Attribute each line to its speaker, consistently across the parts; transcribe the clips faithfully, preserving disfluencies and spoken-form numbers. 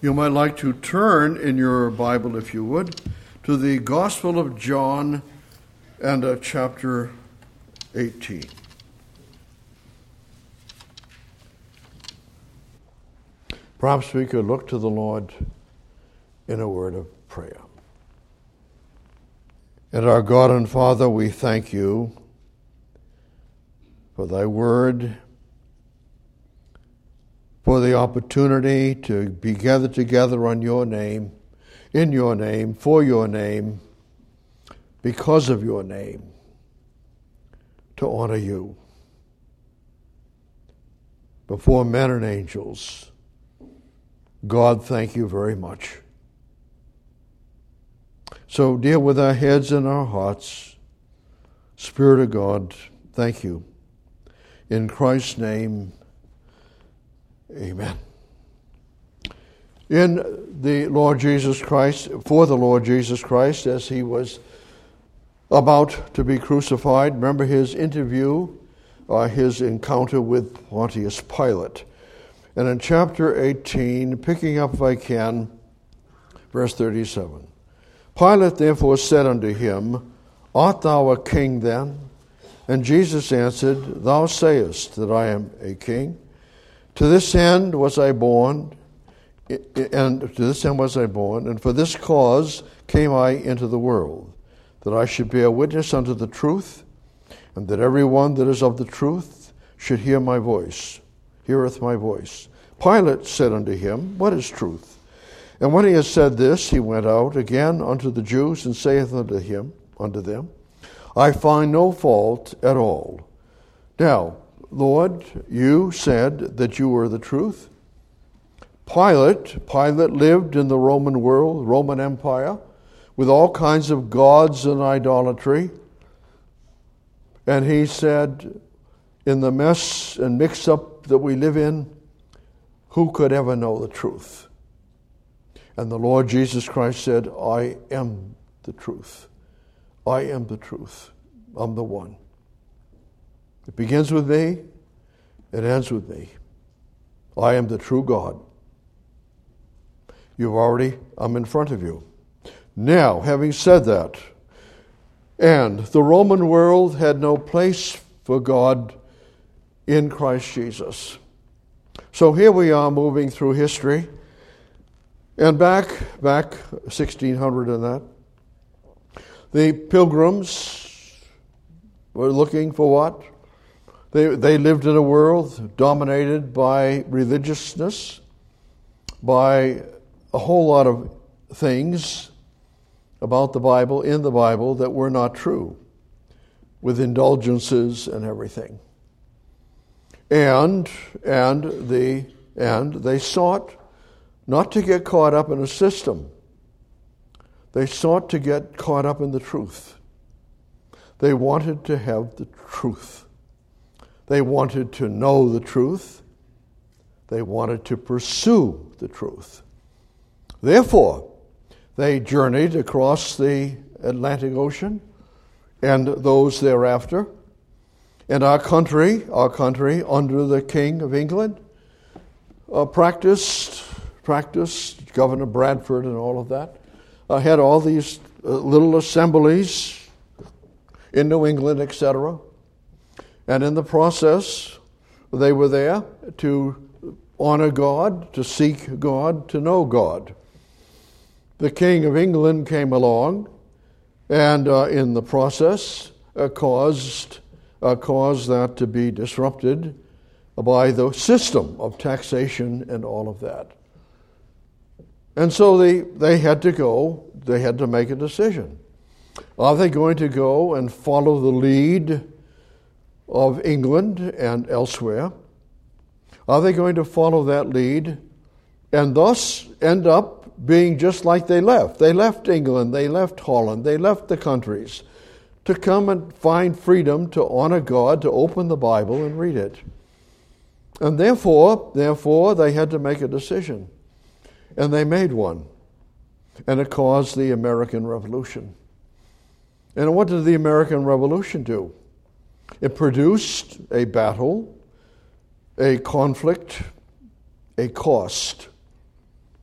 Speaker 1: You might like to turn in your Bible, if you would, to the Gospel of John and uh, chapter eighteen. Perhaps we could look to the Lord in a word of prayer. And our God and Father, we thank you for thy word, for the opportunity to be gathered together on your name, in your name, for your name, because of your name, to honor you before men and angels. God, thank you very much. So deal with our heads and our hearts. Spirit of God, thank you. In Christ's name, amen. In the Lord Jesus Christ, for the Lord Jesus Christ, as he was about to be crucified, remember his interview, uh, his encounter with Pontius Pilate. And in chapter eighteen, picking up if I can, verse thirty-seven. Pilate therefore said unto him, Art thou a king then? And Jesus answered, Thou sayest that I am a king. To this end was I born, and to this end was I born, and for this cause came I into the world, that I should bear witness unto the truth, and that every one that is of the truth should hear my voice, heareth my voice. Pilate said unto him, What is truth? And when he had said this, he went out again unto the Jews, and saith unto him, unto them, I find no fault at all. Now, Lord, you said that you were the truth. Pilate, Pilate lived in the Roman world, Roman Empire, with all kinds of gods and idolatry. And he said, in the mess and mix-up that we live in, who could ever know the truth? And the Lord Jesus Christ said, I am the truth. I am the truth. I'm the one. It begins with me. It ends with me. I am the true God. You've already, I'm in front of you. Now, having said that, and the Roman world had no place for God in Christ Jesus. So here we are moving through history. And back, back sixteen hundred and that, the pilgrims were looking for what? They, they lived in a world dominated by religiousness, by a whole lot of things about the Bible, in the Bible, that were not true, with indulgences and everything. And, and, the, and they sought not to get caught up in a system. They sought to get caught up in the truth. They wanted to have the truth. They wanted to know the truth. They wanted to pursue the truth. Therefore, they journeyed across the Atlantic Ocean and those thereafter. And our country, our country under the King of England, uh, practiced, practiced, Governor Bradford and all of that, uh, had all these uh, little assemblies in New England, et cetera. And in the process, they were there to honor God, to seek God, to know God. The King of England came along and uh, in the process uh, caused, uh, caused that to be disrupted by the system of taxation and all of that. And so they, they had to go, they had to make a decision. Are they going to go and follow the lead of England and elsewhere? Are they going to follow that lead and thus end up being just like they left? They left England, they left Holland, they left the countries to come and find freedom to honor God, to open the Bible and read it. And therefore, therefore, they had to make a decision. And they made one. And it caused the American Revolution. And what did the American Revolution do? It produced a battle, a conflict, a cost.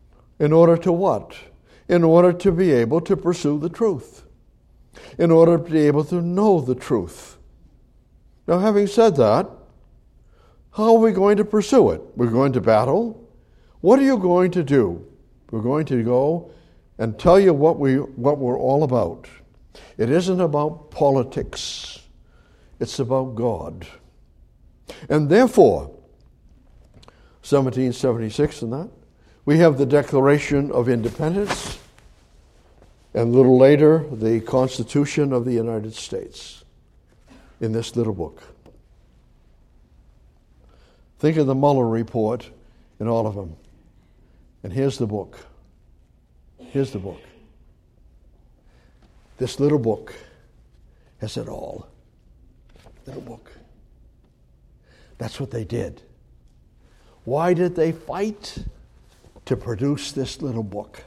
Speaker 1: In order to what? In order to be able to pursue the truth. In order to be able to know the truth. Now, having said that, how are we going to pursue it? We're going to battle. What are you going to do? We're going to go and tell you what we what we're all about. It isn't about politics. It's about God. And therefore, seventeen seventy-six and that, we have the Declaration of Independence, and a little later, the Constitution of the United States in this little book. Think of the Mueller report in all of them. And here's the book. Here's the book. This little book has it all. Little book. That's what they did. Why did they fight? To produce this little book.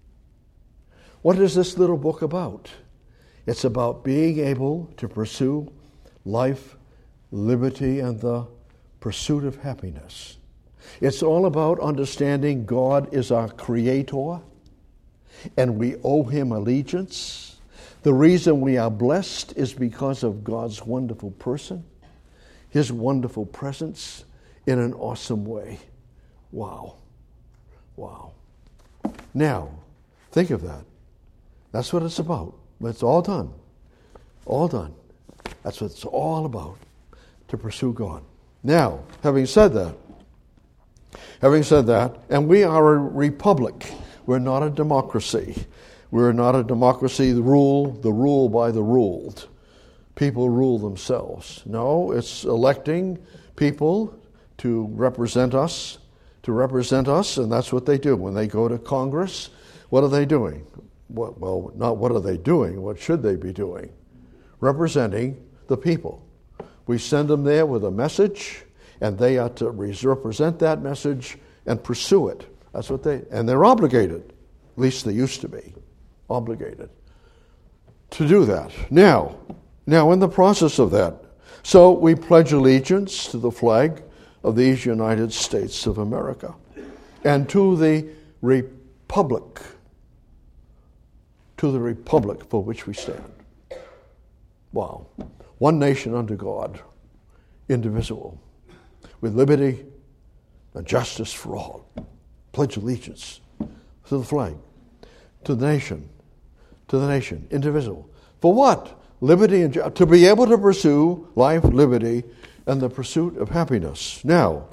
Speaker 1: What is this little book about? It's about being able to pursue life, liberty, and the pursuit of happiness. It's all about understanding God is our creator, and we owe him allegiance. The reason we are blessed is because of God's wonderful person, his wonderful presence in an awesome way. Wow. Wow. Now, think of that. That's what it's about. It's all done. All done. That's what it's all about, to pursue God. Now, having said that, having said that, and we are a republic. We're not a democracy. We're not a democracy, the rule, the rule by the ruled. People rule themselves. No, it's electing people to represent us, to represent us, and that's what they do. When they go to Congress, what are they doing? What, well, not what are they doing, what should they be doing? Representing the people. We send them there with a message, and they are to represent that message and pursue it. That's what they, and they're obligated, at least they used to be, obligated to do that. Now, now in the process of that, so we pledge allegiance to the flag of these United States of America and to the republic, to the republic for which we stand. Wow. One nation under God, indivisible, with liberty and justice for all. Pledge allegiance to the flag, to the nation, to the nation, indivisible. For what? Liberty and ju- to be able to pursue life, liberty, and the pursuit of happiness. Now,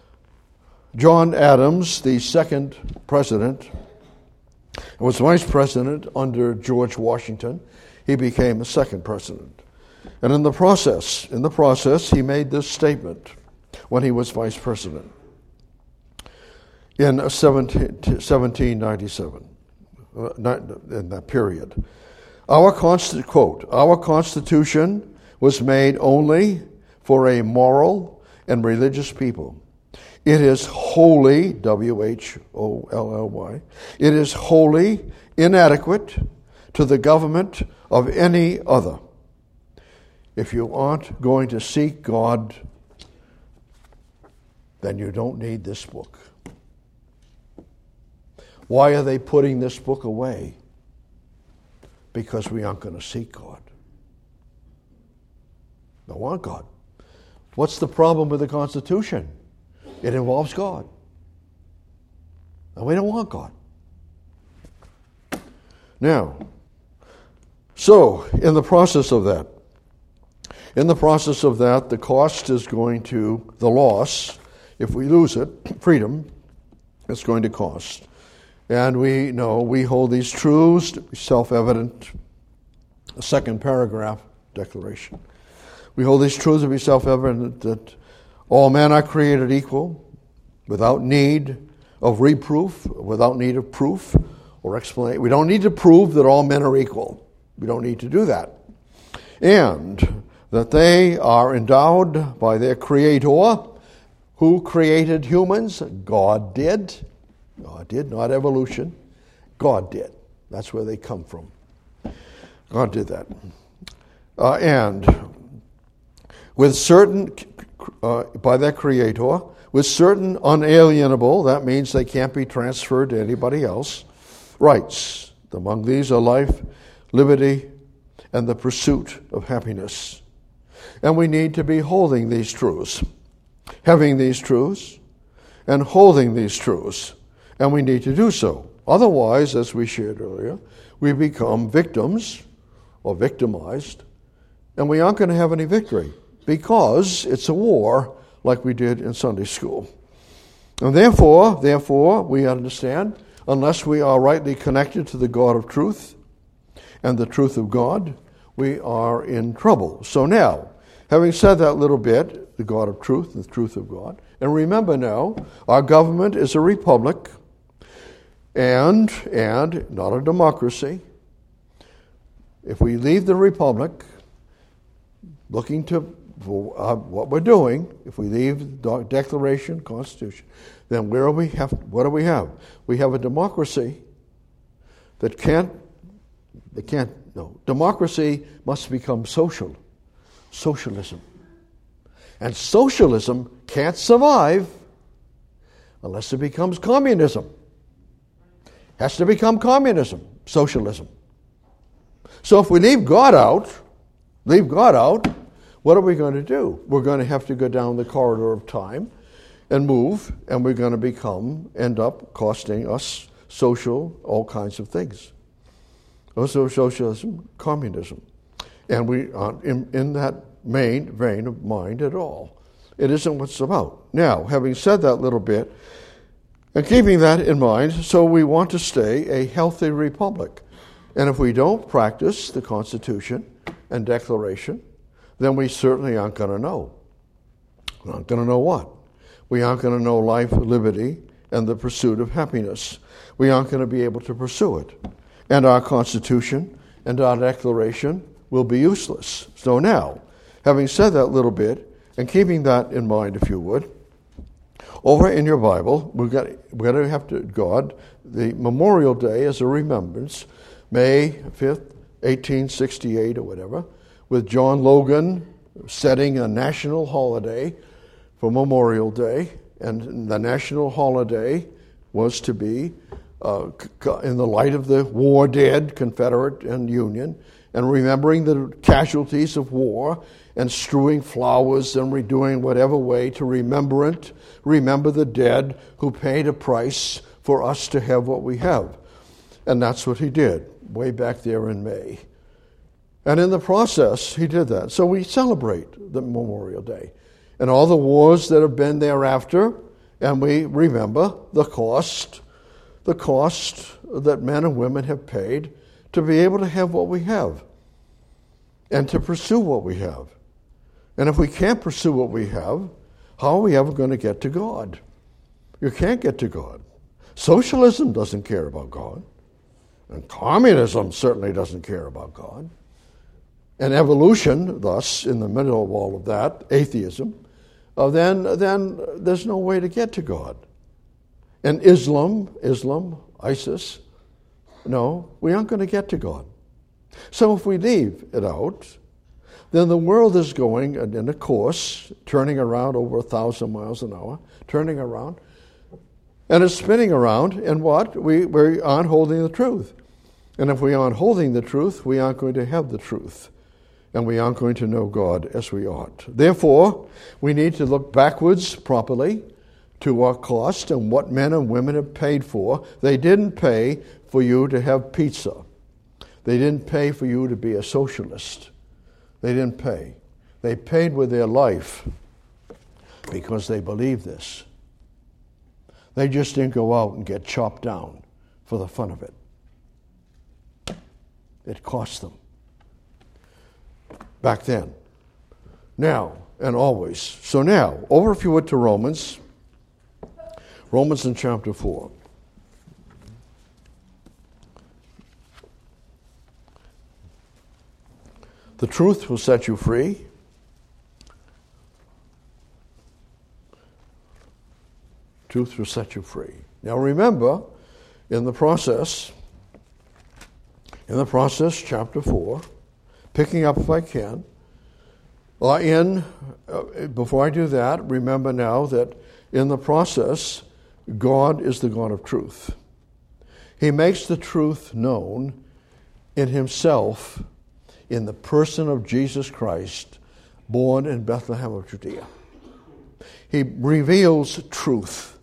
Speaker 1: John Adams, the second president, was vice president under George Washington. He became the second president. And in the process, in the process, he made this statement when he was vice president in seventeen ninety-seven, in that period. Our consti- quote, our Constitution was made only for a moral and religious people. It is wholly, W H O L L Y, it is wholly inadequate to the government of any other. If you aren't going to seek God, then you don't need this book. Why are they putting this book away? Because we aren't going to seek God. Don't want God. What's the problem with the Constitution? It involves God. And we don't want God. Now, so in the process of that, in the process of that, the cost is going to, the loss, if we lose it, freedom, it's going to cost. And we know we hold these truths to be self-evident. The second paragraph, declaration. We hold these truths to be self-evident that all men are created equal, without need of reproof, without need of proof or explanation. We don't need to prove that all men are equal. We don't need to do that. And that they are endowed by their Creator. Who created humans? God did. God did, not evolution. God did. That's where they come from. God did that. Uh, and with certain, uh, by their Creator, with certain unalienable, that means they can't be transferred to anybody else, rights. Among these are life, liberty, and the pursuit of happiness. And we need to be holding these truths, having these truths, and holding these truths. And we need to do so. Otherwise, as we shared earlier, we become victims or victimized, and we aren't going to have any victory because it's a war like we did in Sunday school. And therefore, therefore, we understand, unless we are rightly connected to the God of truth and the truth of God, we are in trouble. So now, having said that little bit, the God of truth and the truth of God, and remember now, our government is a republic and, and not a democracy. If we leave the republic, looking to uh, what we're doing, if we leave the Declaration, Constitution, then where do we have? What do we have? We have a democracy that can't. They can't. No, democracy must become social, socialism, and socialism can't survive unless it becomes communism. Has to become communism, socialism. So if we leave God out, leave God out, what are we going to do? We're going to have to go down the corridor of time and move, and we're going to become, end up costing us social, all kinds of things. Also socialism, communism. And we aren't in, in that main vein of mind at all. It isn't what it's about. Now, having said that little bit, and keeping that in mind, so we want to stay a healthy republic. And if we don't practice the Constitution and Declaration, then we certainly aren't going to know. We're not going to know what? We aren't going to know life, liberty, and the pursuit of happiness. We aren't going to be able to pursue it. And our Constitution and our Declaration will be useless. So now, having said that little bit, and keeping that in mind, if you would, over in your Bible, we're going to have to, God, the Memorial Day as a remembrance, May fifth, eighteen sixty-eight or whatever, with John Logan setting a national holiday for Memorial Day, and the national holiday was to be uh, in the light of the war dead, Confederate and Union, and remembering the casualties of war, and strewing flowers and redoing whatever way to remember it, remember the dead who paid a price for us to have what we have. And that's what he did, way back there in May. And in the process, he did that. So we celebrate the Memorial Day and all the wars that have been thereafter, and we remember the cost, the cost that men and women have paid to be able to have what we have and to pursue what we have. And if we can't pursue what we have, how are we ever going to get to God? You can't get to God. Socialism doesn't care about God. And communism certainly doesn't care about God. And evolution, thus, in the middle of all of that, atheism, uh, then, then there's no way to get to God. And Islam, Islam, ISIS, no, we aren't going to get to God. So if we leave it out, then the world is going in a course, turning around over a thousand miles an hour, turning around, and it's spinning around, and what? We, we aren't holding the truth. And if we aren't holding the truth, we aren't going to have the truth. And we aren't going to know God as we ought. Therefore, we need to look backwards properly to our cost and what men and women have paid for. They didn't pay for you to have pizza. They didn't pay for you to be a socialist. They didn't pay. They paid with their life because they believed this. They just didn't go out and get chopped down for the fun of it. It cost them. Back then. Now, and always. So now, over if you would to Romans. Romans in chapter four. The truth will set you free. Truth will set you free. Now remember, in the process, in the process, chapter four, picking up if I can, uh, in, uh, before I do that, remember now that in the process, God is the God of truth. He makes the truth known in himself in the person of Jesus Christ, born in Bethlehem of Judea. He reveals truth.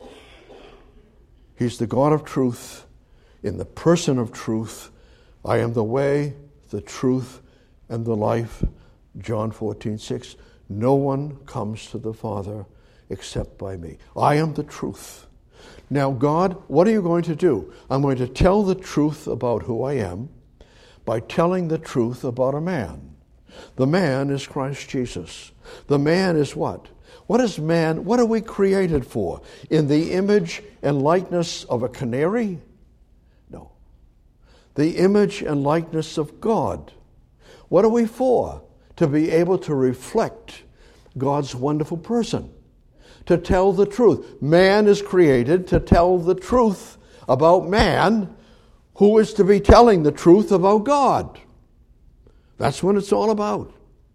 Speaker 1: He's the God of truth in the person of truth. I am the way, the truth, and the life. John fourteen six. No one comes to the Father except by me. I am the truth. Now, God, what are you going to do? I'm going to tell the truth about who I am by telling the truth about a man. The man is Christ Jesus. The man is what? What is man? What are we created for? In the image and likeness of a canary? No. The image and likeness of God. What are we for? To be able to reflect God's wonderful person. To tell the truth. Man is created to tell the truth about man, who is to be telling the truth about God. That's what it's all about.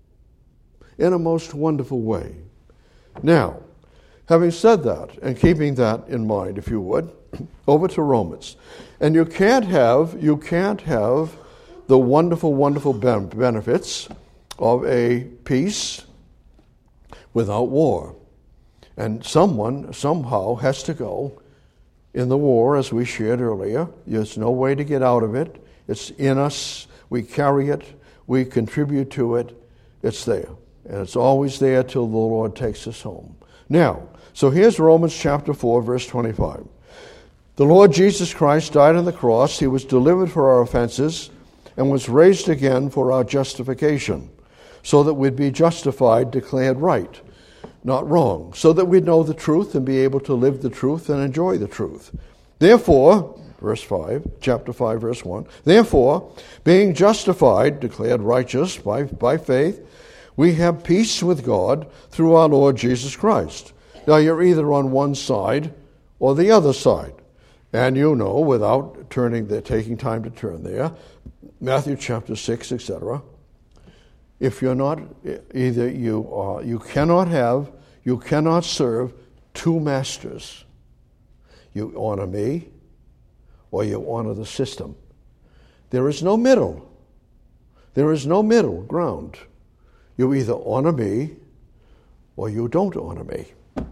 Speaker 1: In a most wonderful way. Now, having said that, and keeping that in mind, if you would, over to Romans. And you can't have, you can't have the wonderful, wonderful benefits of a peace without war. And someone, somehow, has to go in the war, as we shared earlier. There's no way to get out of it. It's in us. We carry it. We contribute to it. It's there. And it's always there till the Lord takes us home. Now, so here's Romans chapter four, verse twenty-five. The Lord Jesus Christ died on the cross. He was delivered for our offenses and was raised again for our justification, so that we'd be justified, declared right, not wrong, so that we'd know the truth and be able to live the truth and enjoy the truth. Therefore, verse five, chapter five, verse one, therefore, being justified, declared righteous by, by faith, we have peace with God through our Lord Jesus Christ. Now, you're either on one side or the other side. And you know, without turning there, taking time to turn there, Matthew chapter six, et cetera, if you're not, either you are, you cannot have, you cannot serve two masters. You honor me or you honor the system. There is no middle. There is no middle ground. You either honor me or you don't honor me.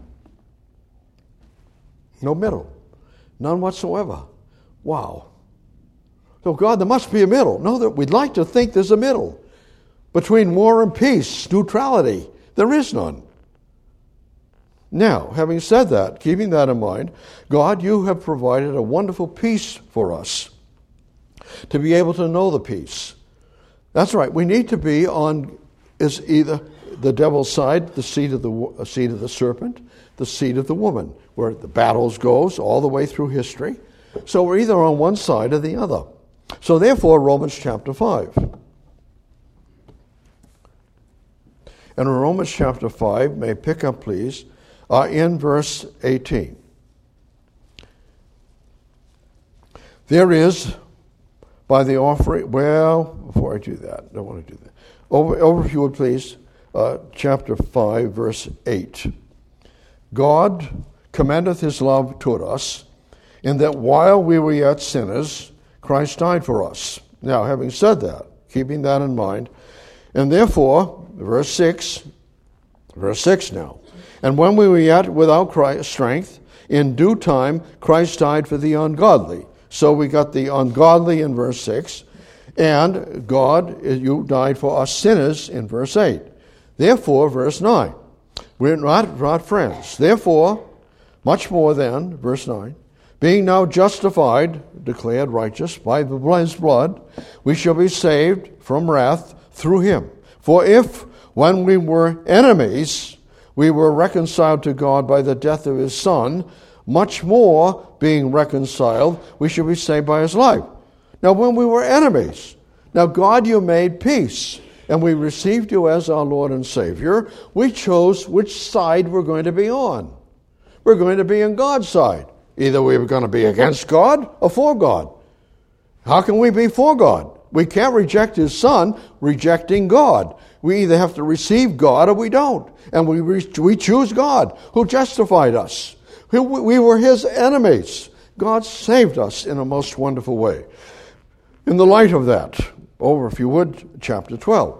Speaker 1: No middle. None whatsoever. Wow. So God, there must be a middle. No, that we'd like to think there's a middle. Between war and peace, neutrality, there is none. Now, having said that, keeping that in mind, God, you have provided a wonderful peace for us to be able to know the peace. That's right. We need to be on is either the devil's side, the seed of the uh, seed of the serpent, the seed of the woman, where the battles goes all the way through history. So we're either on one side or the other. So therefore, Romans chapter five. And in Romans chapter five, may pick up, please, uh, in verse eighteen. There is, by the offering, well, before I do that, I don't want to do that. Over, over if you would please, uh, chapter five, verse eight. God commendeth his love toward us, in that while we were yet sinners, Christ died for us. Now, having said that, keeping that in mind, and therefore, verse six, verse six now, and when we were yet without Christ, strength, in due time Christ died for the ungodly. So we got the ungodly in verse six, and God, you died for us sinners in verse eight. Therefore, verse nine, we're not, not friends. Therefore, much more than, verse nine, being now justified, declared righteous by the his blood, we shall be saved from wrath through him. For if, when we were enemies, we were reconciled to God by the death of his Son, much more, being reconciled, we shall be saved by his life. Now, when we were enemies, now God, you made peace, and we received you as our Lord and Savior. We chose which side we're going to be on. We're going to be on God's side. Either we were going to be against God or for God. How can we be for God? We can't reject his Son, rejecting God. We either have to receive God or we don't. And we re- we choose God, who justified us. We, we were his enemies. God saved us in a most wonderful way. In the light of that, over, if you would, chapter twelve.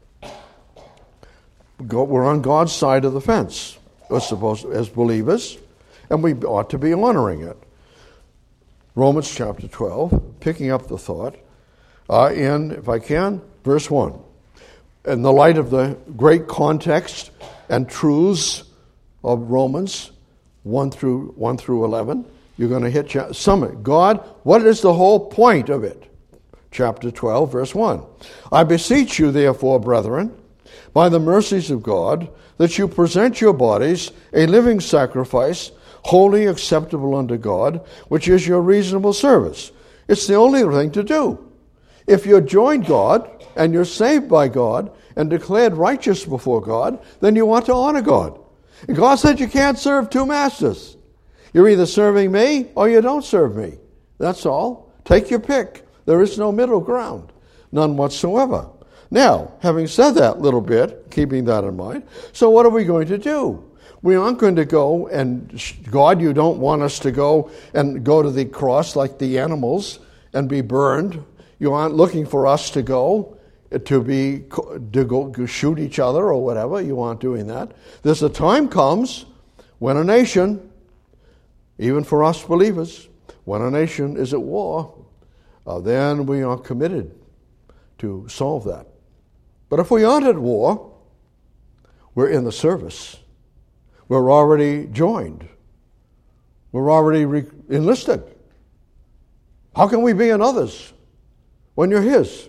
Speaker 1: We're on God's side of the fence, we're supposed, as believers, and we ought to be honoring it. Romans chapter twelve, picking up the thought, uh, in, if I can, verse one. In the light of the great context and truths of Romans one through one through eleven, you're going to hit cha- some. God, what is the whole point of it? Chapter twelve, verse one. I beseech you, therefore, brethren, by the mercies of God, that you present your bodies a living sacrifice, holy, acceptable unto God, which is your reasonable service. It's the only thing to do. If you're joined God, and you're saved by God, and declared righteous before God, then you want to honor God. And God said you can't serve two masters. You're either serving me, or you don't serve me. That's all. Take your pick. There is no middle ground. None whatsoever. Now, having said that little bit, keeping that in mind, so what are we going to do? We aren't going to go and, God, you don't want us to go and go to the cross like the animals and be burned. You aren't looking for us to go to be to go shoot each other or whatever. You aren't doing that. There's a time comes when a nation, even for us believers, when a nation is at war, uh, then we are committed to solve that. But if we aren't at war, we're in the service. We're already joined. We're already re- enlisted. How can we be in others when you're his?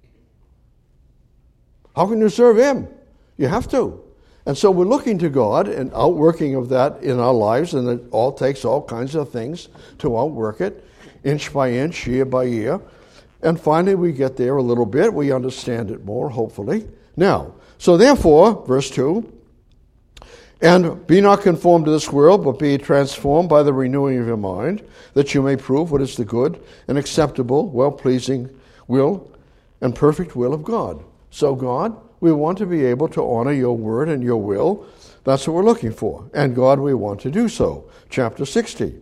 Speaker 1: How can you serve him? You have to. And so we're looking to God and outworking of that in our lives, and it all takes all kinds of things to outwork it, inch by inch, year by year. And finally we get there a little bit. We understand it more, hopefully. Now, so therefore, verse two, and be not conformed to this world, but be transformed by the renewing of your mind, that you may prove what is the good and acceptable, well-pleasing will and perfect will of God. So God, we want to be able to honor your word and your will. That's what we're looking for. And God, we want to do so. Chapter sixty.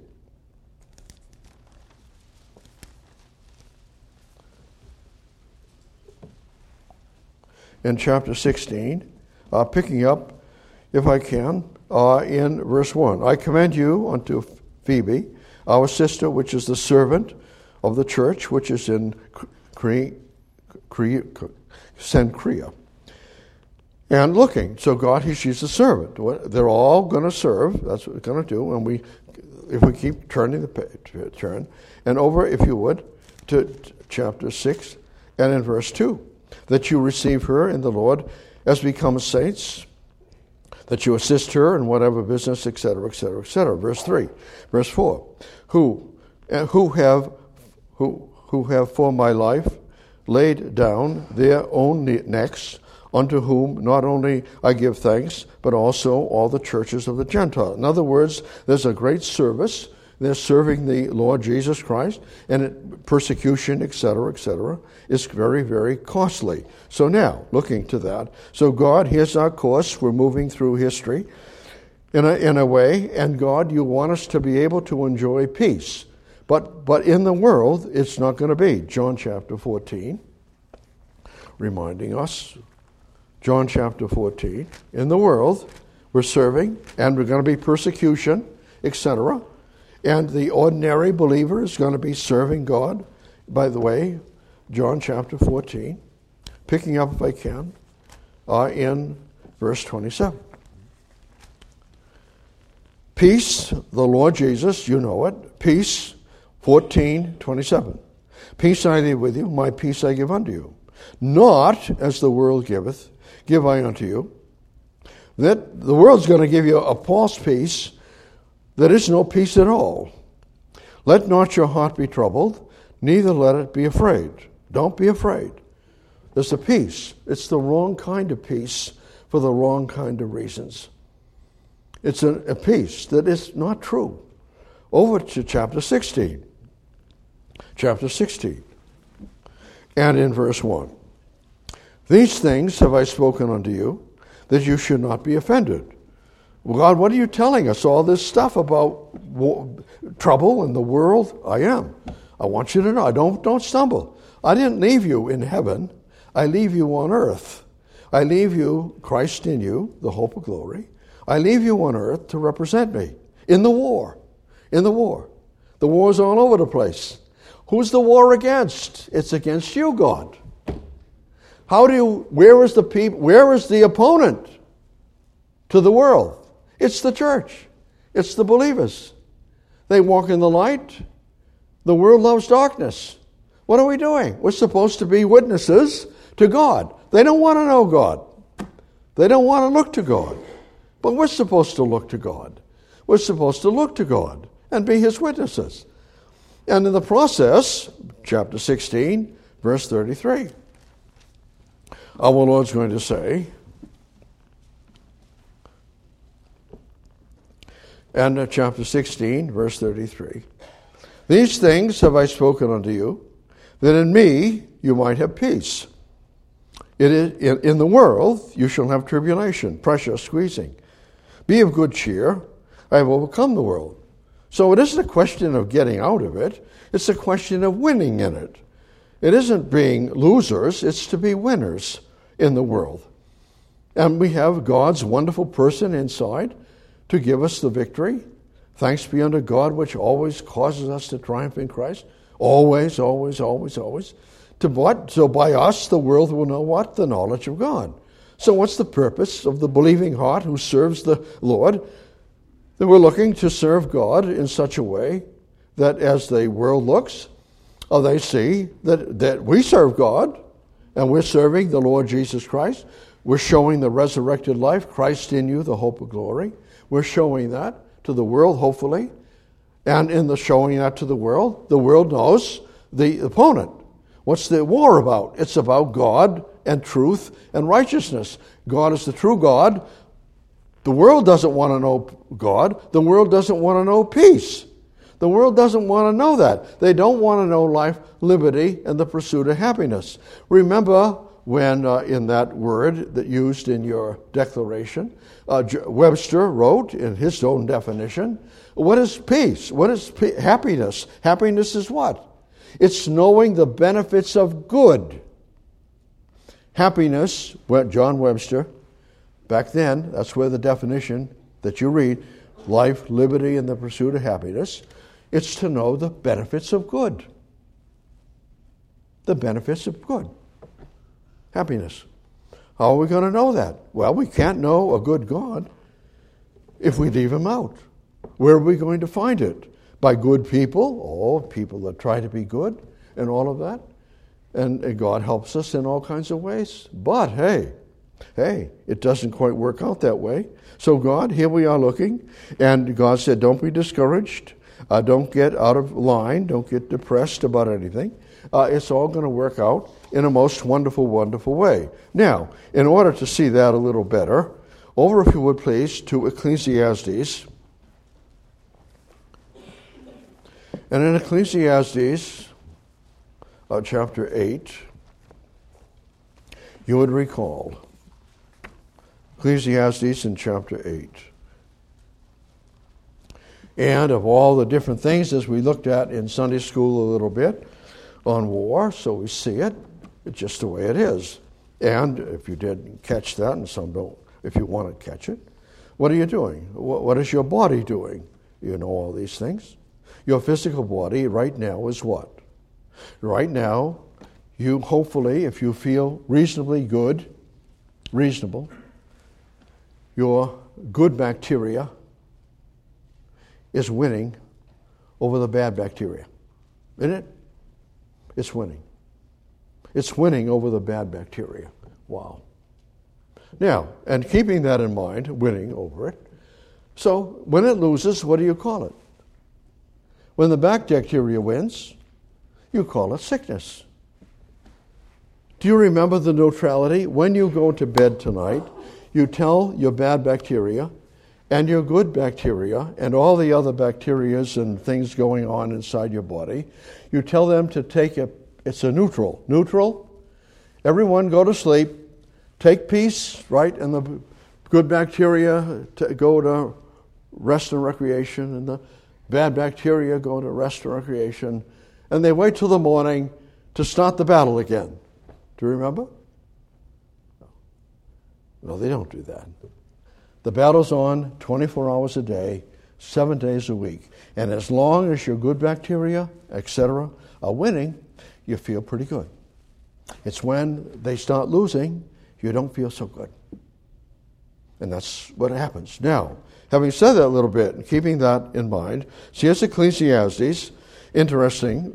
Speaker 1: In chapter sixteen, uh, picking up, if I can, uh, in verse one. I commend you unto Phoebe, our sister, which is the servant of the church, which is in Cre- Cre- Cenchrea. And looking, so God, he, she's a servant. They're all going to serve. That's what we're going to do. And we, if we keep turning the page, turn, and over, if you would, to, to chapter six, and in verse two, that you receive her in the Lord as becomes saints, that you assist her in whatever business, et cetera, et cetera, et cetera. Verse three, verse four, who, uh, who have, who, who have for my life laid down their own necks, unto whom not only I give thanks, but also all the churches of the Gentiles. In other words, there's a great service. They're serving the Lord Jesus Christ, and it, persecution, et cetera, et cetera, is very, very costly. So now, looking to that, so God, here's our course. We're moving through history in a, in a way, and God, you want us to be able to enjoy peace. But, but in the world, it's not going to be. John chapter fourteen, reminding us, John chapter fourteen, in the world, we're serving, and we're going to be persecution, et cetera. And the ordinary believer is going to be serving God. By the way, John chapter fourteen, picking up if I can, uh, in verse twenty-seven. Peace, the Lord Jesus, you know it, peace, fourteen twenty-seven. Peace I leave with you, my peace I give unto you. Not as the world giveth, give I unto you. That the world's going to give you a false peace. There is no peace at all. Let not your heart be troubled, neither let it be afraid. Don't be afraid. There's a peace. It's the wrong kind of peace for the wrong kind of reasons. It's a, a peace that is not true. Over to chapter sixteen. Chapter sixteen. And in verse one. These things have I spoken unto you, that you should not be offended. Well, God, what are you telling us? All this stuff about war, trouble in the world? I am. I want you to know. Don't, don't stumble. I didn't leave you in heaven. I leave you on earth. I leave you, Christ in you, the hope of glory. I leave you on earth to represent me in the war. In the war. The war's all over the place. Who's the war against? It's against you, God. How do you, where is the people, where is the opponent to the world? It's the church. It's the believers. They walk in the light. The world loves darkness. What are we doing? We're supposed to be witnesses to God. They don't want to know God. They don't want to look to God. But we're supposed to look to God. We're supposed to look to God and be His witnesses. And in the process, chapter sixteen, verse thirty-three, our Lord's going to say, and uh, chapter sixteen, verse thirty-three, these things have I spoken unto you, that in me you might have peace. It is, in, in the world you shall have tribulation, pressure, squeezing. Be of good cheer, I have overcome the world. So it isn't a question of getting out of it, it's a question of winning in it. It isn't being losers, it's to be winners in the world. And we have God's wonderful person inside to give us the victory. Thanks be unto God, which always causes us to triumph in Christ. Always, always, always, always. To what? So by us, the world will know what? The knowledge of God. So what's the purpose of the believing heart who serves the Lord? That we're looking to serve God in such a way that as the world looks, oh, they see that, that we serve God and we're serving the Lord Jesus Christ. We're showing the resurrected life, Christ in you, the hope of glory. We're showing that to the world, hopefully. And in the showing that to the world, the world knows the opponent. What's the war about? It's about God and truth and righteousness. God is the true God. The world doesn't want to know God. The world doesn't want to know peace. The world doesn't want to know that. They don't want to know life, liberty, and the pursuit of happiness. Remember when uh, in that word that used in your declaration, uh, Webster wrote in his own definition, what is peace? What is pe- happiness? Happiness is what? It's knowing the benefits of good. Happiness, well, John Webster, back then, that's where the definition that you read, life, liberty, and the pursuit of happiness, it's to know the benefits of good. The benefits of good. Happiness. How are we going to know that? Well, we can't know a good God if we leave Him out. Where are we going to find it? By good people, or people that try to be good, and all of that. And, and God helps us in all kinds of ways. But, hey, hey, it doesn't quite work out that way. So God, here we are looking, and God said, don't be discouraged. Uh, don't get out of line. Don't get depressed about anything. Uh, it's all going to work out in a most wonderful, wonderful way. Now, in order to see that a little better, over, if you would please, to Ecclesiastes. And in Ecclesiastes, uh, chapter eight, you would recall, Ecclesiastes in chapter eight. And of all the different things, as we looked at in Sunday school a little bit, on war, so we see it, it's just the way it is. And if you didn't catch that, and some don't, if you want to catch it, what are you doing? What is your body doing? You know all these things. Your physical body right now is what? Right now, you hopefully, if you feel reasonably good, reasonable, your good bacteria is winning over the bad bacteria. Isn't it? It's winning. It's winning over the bad bacteria. Wow. Now, and keeping that in mind, winning over it. So, when it loses, what do you call it? When the bad bacteria wins, you call it sickness. Do you remember the neutrality? When you go to bed tonight, you tell your bad bacteria and your good bacteria and all the other bacterias and things going on inside your body, you tell them to take a, it's a neutral. Neutral, everyone go to sleep, take peace, right? And the good bacteria to go to rest and recreation, and the bad bacteria go to rest and recreation, and they wait till the morning to start the battle again. Do you remember? No, they don't do that. The battle's on twenty-four hours a day, seven days a week. And as long as your good bacteria, et cetera, are winning, you feel pretty good. It's when they start losing, you don't feel so good. And that's what happens. Now, having said that a little bit, and keeping that in mind, see, here's Ecclesiastes. Interesting.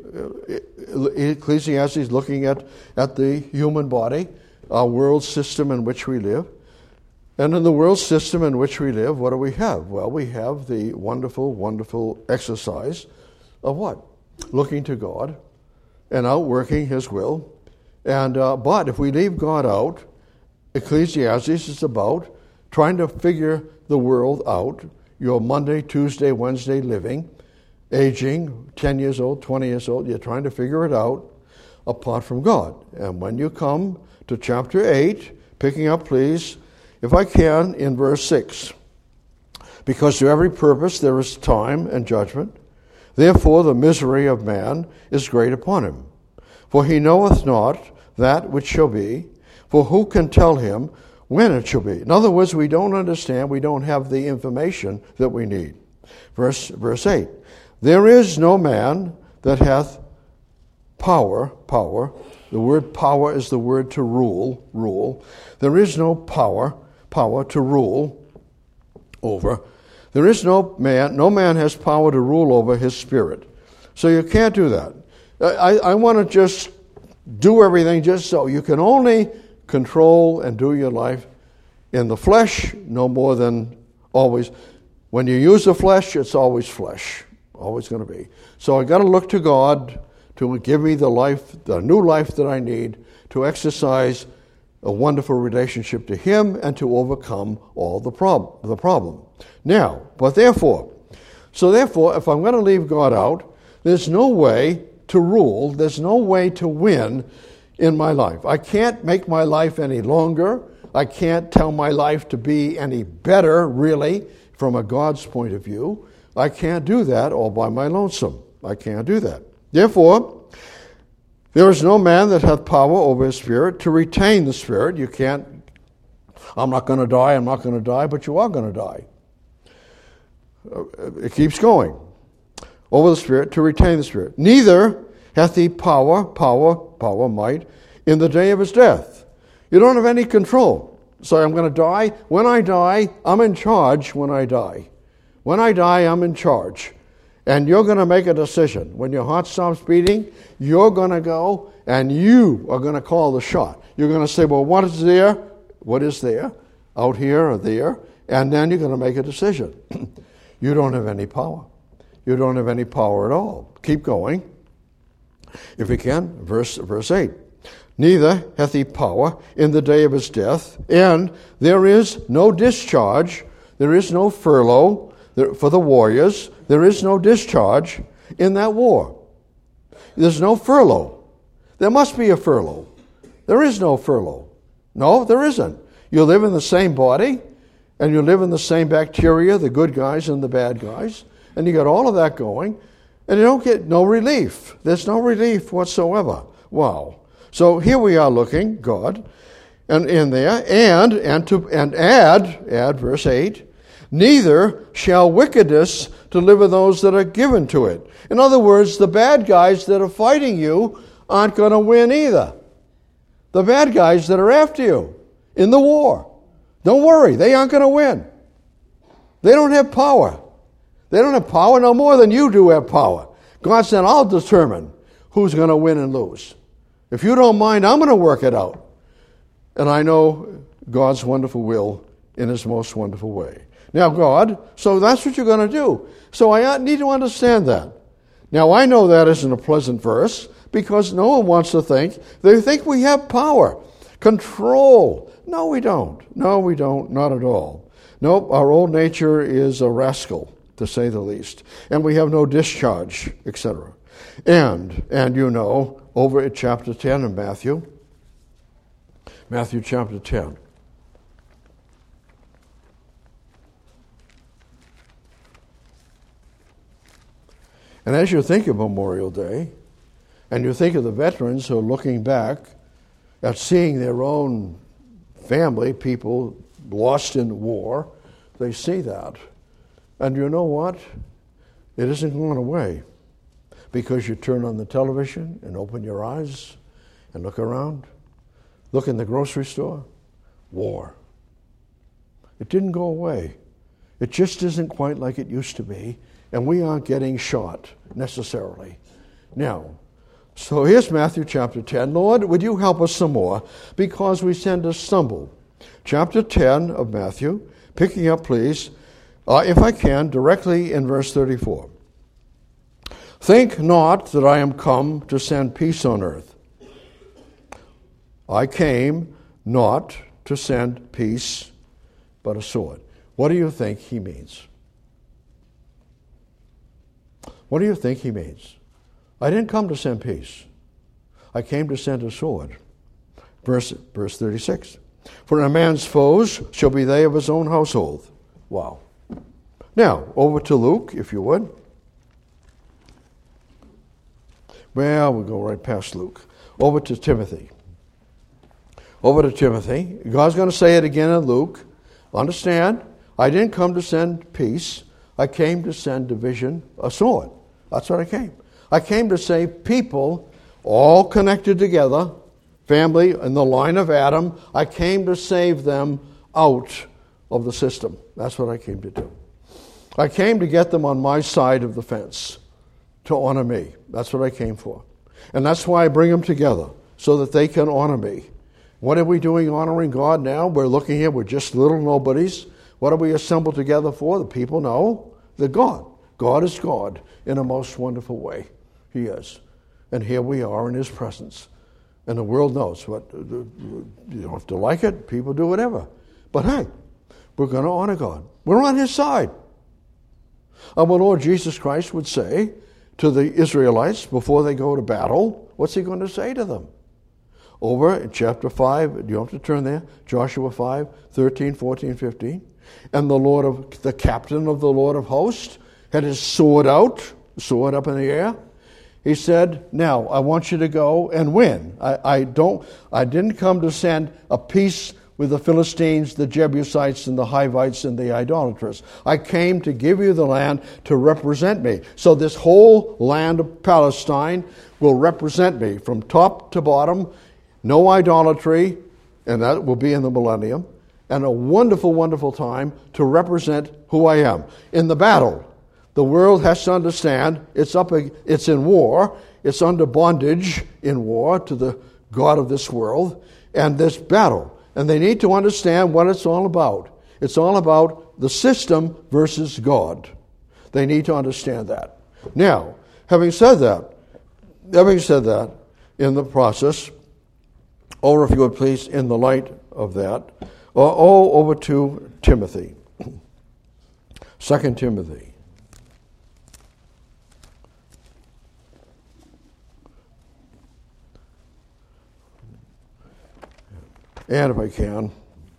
Speaker 1: Ecclesiastes looking at, at the human body, our world system in which we live. And in the world system in which we live, what do we have? Well, we have the wonderful, wonderful exercise of what? Looking to God and outworking His will. And uh, but if we leave God out, Ecclesiastes is about trying to figure the world out, your Monday, Tuesday, Wednesday living, aging, ten years old, twenty years old, you're trying to figure it out apart from God. And when you come to chapter eight, picking up, please, if I can, in verse six, because to every purpose there is time and judgment, therefore the misery of man is great upon him. For he knoweth not that which shall be, for who can tell him when it shall be? In other words, we don't understand, we don't have the information that we need. Verse, verse eight, there is no man that hath power, power, the word power is the word to rule, rule. There is no power, power to rule over. There is no man, no man has power to rule over his spirit. So you can't do that. I, I want to just do everything just so. You can only control and do your life in the flesh, no more than always. When you use the flesh, it's always flesh. Always going to be. So I got to look to God to give me the life, the new life that I need to exercise a wonderful relationship to Him and to overcome all the prob- the problem. Now, but therefore, so therefore, if I'm going to leave God out, there's no way to rule, there's no way to win in my life. I can't make my life any longer. I can't tell my life to be any better, really, from a God's point of view. I can't do that all by my lonesome. I can't do that. Therefore, there is no man that hath power over his spirit to retain the spirit. You can't, I'm not going to die, I'm not going to die, but you are going to die. It keeps going. Over the spirit, to retain the spirit. Neither hath he power, power, power, might, in the day of his death. You don't have any control. So I'm going to die. When I die, I'm in charge when I die. When I die, I'm in charge. And you're going to make a decision. When your heart stops beating, you're going to go and you are going to call the shot. You're going to say, well, what is there? What is there? Out here or there? And then you're going to make a decision. You don't have any power. You don't have any power at all. Keep going. If you can, verse, verse eight. Neither hath he power in the day of his death, and there is no discharge, there is no furlough for the warriors, there is no discharge in that war. There's no furlough. There must be a furlough. There is no furlough. No, there isn't. You live in the same body, and you live in the same bacteria, the good guys and the bad guys, and you got all of that going, and you don't get no relief. There's no relief whatsoever. Wow. So here we are looking, God, and in there, and and to and add, add verse eight, neither shall wickedness deliver those that are given to it. In other words, the bad guys that are fighting you aren't going to win either. The bad guys that are after you in the war, don't worry, they aren't going to win. They don't have power. They don't have power no more than you do have power. God said, I'll determine who's going to win and lose. If you don't mind, I'm going to work it out. And I know God's wonderful will in His most wonderful way. Now, God, so that's what you're going to do. So I need to understand that. Now, I know that isn't a pleasant verse because no one wants to think. They think we have power, control. No, we don't. No, we don't. Not at all. Nope, our old nature is a rascal, to say the least. And we have no discharge, et cetera. And, and you know, over at chapter ten in Matthew, Matthew chapter ten. And as you think of Memorial Day, and you think of the veterans who are looking back at seeing their own family, people lost in war, they see that. And you know what? It isn't going away. Because you turn on the television and open your eyes and look around. Look in the grocery store. War. It didn't go away. It just isn't quite like it used to be. And we aren't getting shot necessarily. Now, so here's Matthew chapter ten. Lord, would you help us some more? Because we tend to stumble. Chapter ten of Matthew, picking up, please, uh, if I can, directly in verse thirty-four. Think not that I am come to send peace on earth. I came not to send peace, but a sword. What do you think he means? What do you think he means? I didn't come to send peace. I came to send a sword. Verse, verse thirty-six. For a man's foes shall be they of his own household. Wow. Now, over to Luke, if you would. Well, we'll go right past Luke. Over to Timothy. Over to Timothy. God's going to say it again in Luke. Understand, I didn't come to send peace. I came to send division, a sword. That's what I came. I came to save people all connected together, family in the line of Adam. I came to save them out of the system. That's what I came to do. I came to get them on my side of the fence, to honor me. That's what I came for. And that's why I bring them together, so that they can honor me. What are we doing honoring God now? We're looking here, we're just little nobodies. What are we assembled together for? The people know that God. God is God in a most wonderful way. He is. And here we are in His presence. And the world knows what. You don't have to like it. People do whatever. But hey, we're going to honor God. We're on His side. Our Lord Jesus Christ would say to the Israelites before they go to battle, what's He going to say to them? Over in chapter five, you don't have to turn there, Joshua five, thirteen, fourteen, fifteen. And the Lord of the captain of the Lord of hosts had his sword out, sword up in the air. He said, now I want you to go and win. I, I don't I didn't come to send a peace with the Philistines, the Jebusites, and the Hivites, and the idolaters. I came to give you the land to represent me. So this whole land of Palestine will represent me from top to bottom. No idolatry, and that will be in the millennium. And a wonderful, wonderful time to represent who I am. In the battle, the world has to understand it's up, it's in war. It's under bondage in war to the God of this world. And this battle. And they need to understand what it's all about. It's all about the system versus God. They need to understand that. Now, having said that, having said that, in the process, or if you would please, in the light of that, or oh, over to Timothy. Second Timothy. And if I can,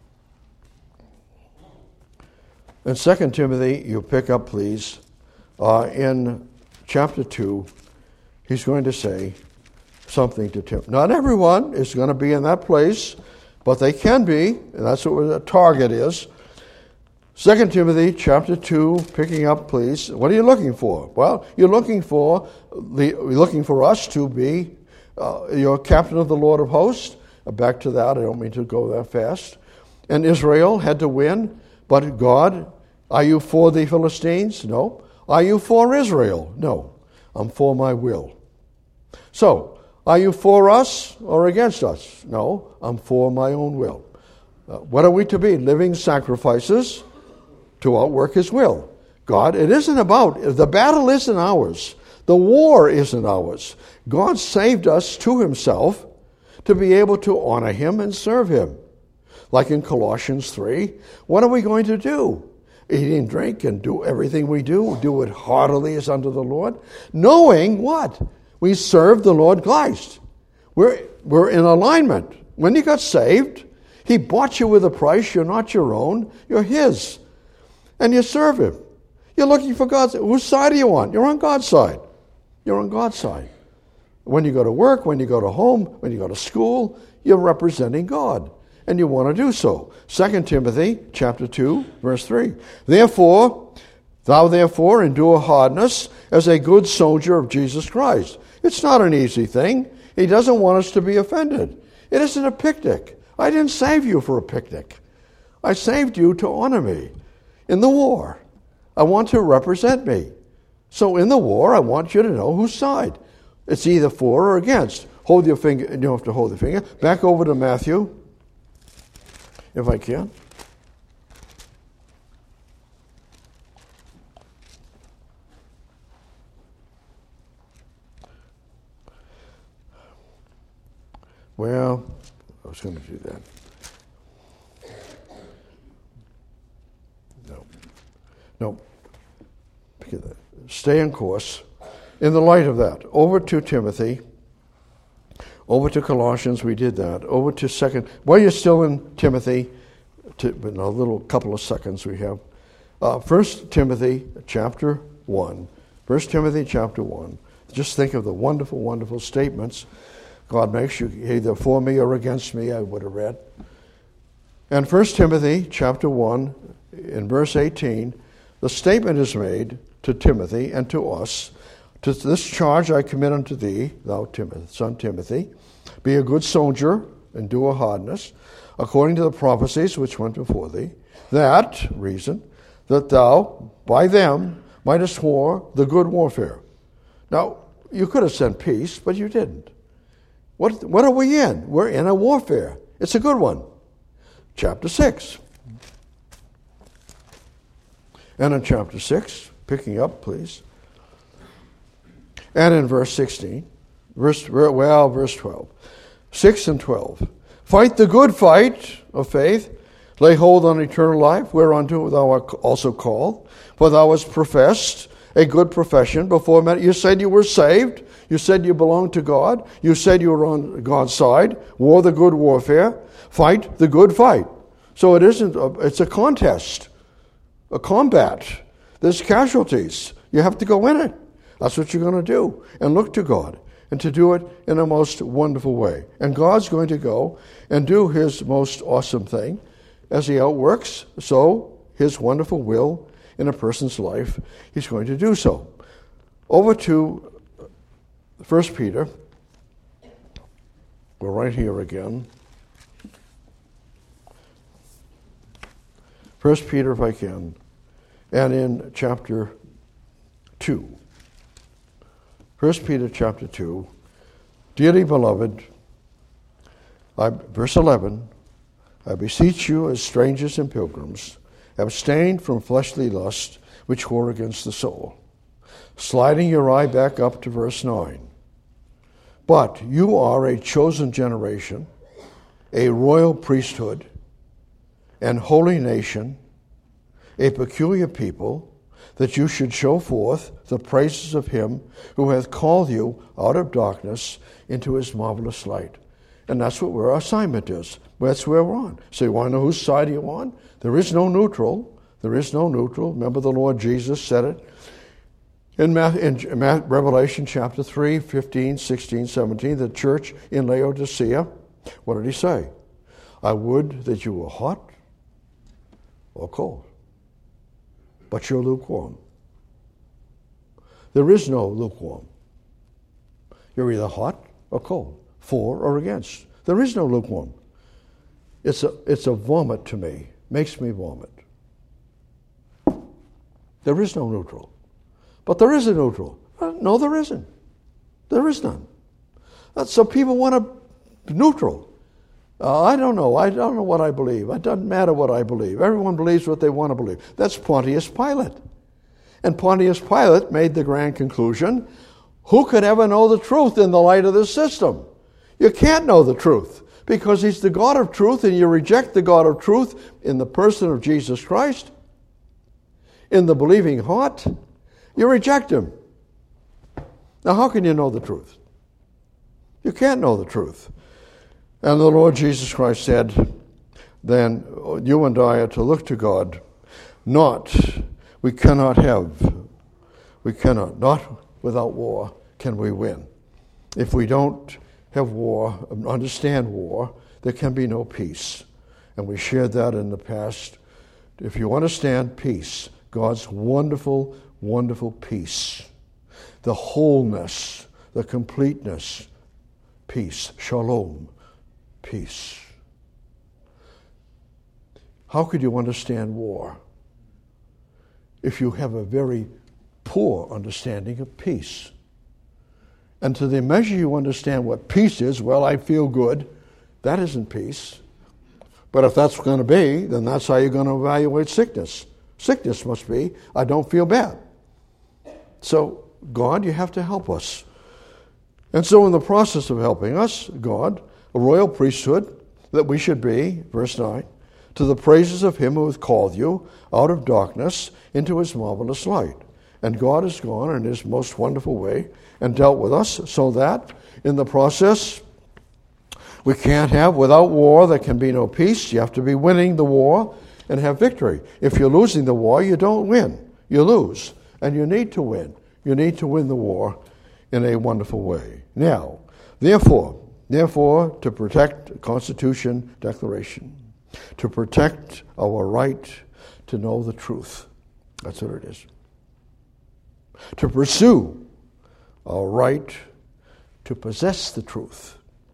Speaker 1: in Second Timothy, you pick up, please, uh, in chapter two, he's going to say something to Timothy. Not everyone is going to be in that place, but they can be, and that's what the target is. Second Timothy chapter two, picking up, please. What are you looking for? Well, you're looking for the you're looking for us to be uh, your captain of the Lord of hosts. Back to that, I don't mean to go that fast. And Israel had to win, but God, are you for the Philistines? No. Are you for Israel? No. I'm for my will. So, are you for us or against us? No. I'm for my own will. Uh, what are we to be? Living sacrifices to outwork His will. God, it isn't about, the battle isn't ours. The war isn't ours. God saved us to Himself to be able to honor Him and serve Him. Like in Colossians three, what are we going to do? Eat and drink and do everything we do, do it heartily as unto the Lord, knowing what? We serve the Lord Christ. We're, we're in alignment. When you got saved, He bought you with a price. You're not your own. You're His. And you serve Him. You're looking for God's. Whose side are you on? You're on God's side. you're on God's side. When you go to work, when you go to home, when you go to school, you're representing God. And you want to do so. Second Timothy chapter two, verse three. Therefore, thou therefore endure hardness as a good soldier of Jesus Christ. It's not an easy thing. He doesn't want us to be offended. It isn't a picnic. I didn't save you for a picnic. I saved you to honor me in the war. I want to represent me. So in the war, I want you to know whose side. It's either for or against. Hold your finger. You don't have to hold the finger. Back over to Matthew, if I can. Well, I was going to do that. No. No. Stay in course. In the light of that, over to Timothy, over to Colossians, we did that. Over to second, while you're still in Timothy, to, in a little couple of seconds we have. Uh, First Timothy chapter one. First Timothy chapter one. Just think of the wonderful, wonderful statements God makes you either for me or against me, I would have read. And First Timothy chapter one, in verse eighteen, the statement is made to Timothy and to us, to this charge I commit unto thee, thou Timothy, son Timothy, be a good soldier, endure hardness, according to the prophecies which went before thee, that, reason, that thou by them mightest war the good warfare. Now, you could have said peace, but you didn't. What, what are we in? We're in a warfare. It's a good one. Chapter six. And in chapter six, picking up, please. And in verse sixteen, verse well, verse twelve. six and twelve. Fight the good fight of faith, lay hold on eternal life, whereunto thou art also called, for thou hast professed a good profession before men. You said you were saved. You said you belonged to God. You said you were on God's side. War the good warfare. Fight the good fight. So it isn't, a, it's a contest, a combat. There's casualties. You have to go in it. That's what you're going to do. And look to God. And to do it in a most wonderful way. And God's going to go and do His most awesome thing as He outworks. So His wonderful will in a person's life, He's going to do so. Over to First Peter. We're right here again. First Peter, if I can. And in chapter two. First Peter chapter two. Dearly beloved, I, verse eleven, I beseech you as strangers and pilgrims, abstain from fleshly lust, which war against the soul. Sliding your eye back up to verse nine. But you are a chosen generation, a royal priesthood, and holy nation, a peculiar people, that you should show forth the praises of Him who hath called you out of darkness into His marvelous light. And that's what our assignment is. That's where we're on. So you want to know whose side are you on? There is no neutral. There is no neutral. Remember the Lord Jesus said it in, in Revelation chapter three, fifteen, sixteen, seventeen, the church in Laodicea. What did He say? I would that you were hot or cold, but you're lukewarm. There is no lukewarm. You're either hot or cold, for or against. There is no lukewarm. It's a, it's a vomit to me. Makes me vomit. There is no neutral. But there is a neutral. No, there isn't. There is none. So people want a neutral. Uh, I don't know. I don't know what I believe. It doesn't matter what I believe. Everyone believes what they want to believe. That's Pontius Pilate. And Pontius Pilate made the grand conclusion, who could ever know the truth in the light of this system? You can't know the truth because He's the God of truth, and you reject the God of truth in the person of Jesus Christ. In the believing heart, you reject Him. Now, how can you know the truth? You can't know the truth. And the Lord Jesus Christ said, then you and I are to look to God. Not, we cannot have, we cannot, not without war can we win. If we don't have war, understand war, there can be no peace. And we shared that in the past. If you understand peace, God's wonderful, wonderful peace, the wholeness, the completeness, peace, shalom, peace. How could you understand war if you have a very poor understanding of peace? And to the measure you understand what peace is, well, I feel good, that isn't peace. But if that's going to be, then that's how you're going to evaluate sickness. Sickness must be, I don't feel bad. So, God, you have to help us. And so in the process of helping us, God, a royal priesthood, that we should be, verse nine, to the praises of him who hath called you out of darkness into his marvelous light. And God has gone in his most wonderful way and dealt with us so that in the process we can't have, without war there can be no peace. You have to be winning the war and have victory. If you're losing the war, you don't win. You lose. And you need to win. You need to win the war in a wonderful way. Now, therefore, therefore, to protect the Constitution Declaration, to protect our right to know the truth. That's what it is. To pursue our right to possess the truth.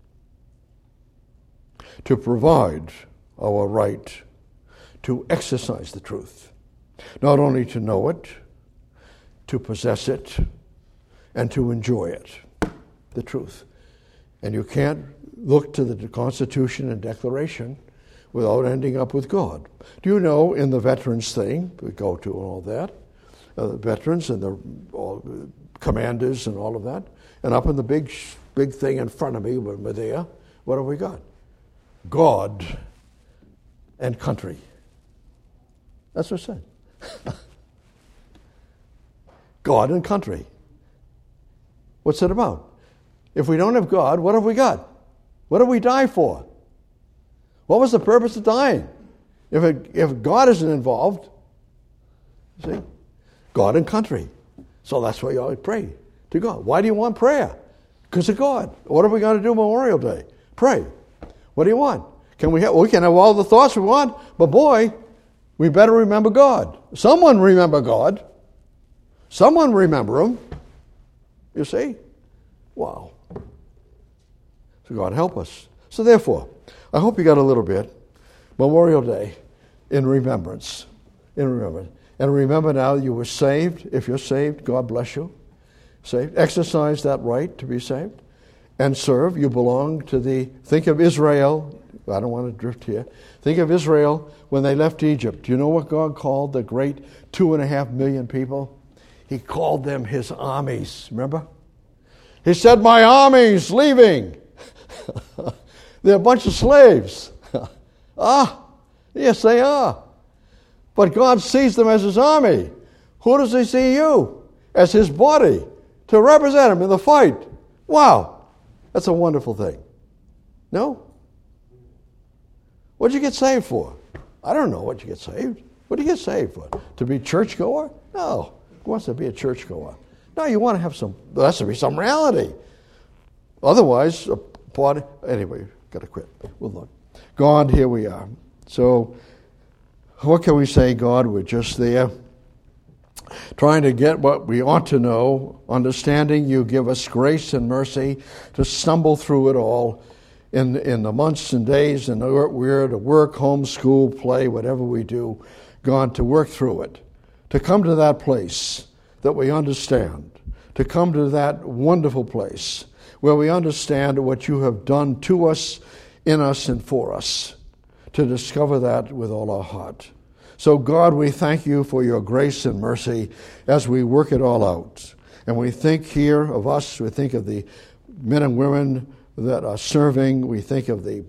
Speaker 1: To provide our right to exercise the truth. Not only to know it, to possess it, and to enjoy it, the truth. And you can't look to the Constitution and Declaration without ending up with God. Do you know in the veterans thing, we go to and all that, uh, the veterans and the all, uh, commanders and all of that, and up in the big big thing in front of me when we're there, what have we got? God and country. That's what it said. God and country. What's it about? If we don't have God, what have we got? What do we die for? What was the purpose of dying? If it, if God isn't involved, see? God and country. So that's why you always pray to God. Why do you want prayer? Because of God. What are we going to do Memorial Day? Pray. What do you want? Can we have, we can have all the thoughts we want, but boy, we better remember God. Someone remember God. Someone remember him. You see? Wow. So God help us. So therefore, I hope you got a little bit. Memorial Day in remembrance. In remembrance. And remember now you were saved. If you're saved, God bless you. Saved. Exercise that right to be saved. And serve. You belong to the, think of Israel. I don't want to drift here. Think of Israel when they left Egypt. Do you know what God called the great two and a half million people? He called them his armies. Remember? He said, my army's leaving. They're a bunch of slaves. Ah, yes, they are. But God sees them as his army. Who does he see you? As his body, to represent him in the fight. Wow, that's a wonderful thing. No? What did you get saved for? I don't know what you get saved. What do you get saved for? To be churchgoer? No. Who wants to be a churchgoer? No, you want to have some, there has to be some reality. Otherwise, a party, anyway, got to quit. We'll look. God, here we are. So, what can we say, God? We're just there, trying to get what we ought to know, understanding you give us grace and mercy to stumble through it all in, in the months and days, and we're to work, home, school, play, whatever we do, God, to work through it, to come to that place that we understand, to come to that wonderful place where we understand what you have done to us, in us, and for us, to discover that with all our heart. So, God, we thank you for your grace and mercy as we work it all out. And we think here of us, we think of the men and women that are serving, we think of the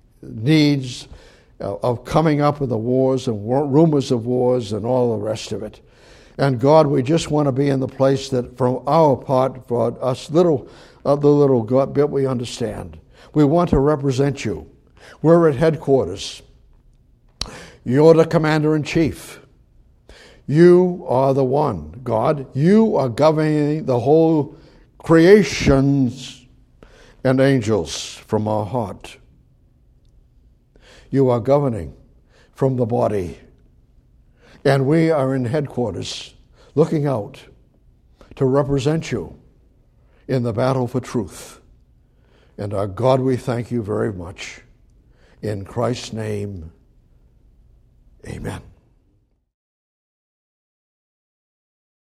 Speaker 1: needs of coming up with the wars and rumors of wars and all the rest of it. And God, we just want to be in the place that from our part, for us little, uh, the little God bit we understand. We want to represent you. We're at headquarters. You're the commander-in-chief. You are the one, God. You are governing the whole creations and angels from our heart. You are governing from the body, and we are in headquarters looking out to represent you in the battle for truth. And our God, we thank you very much. In Christ's name, amen.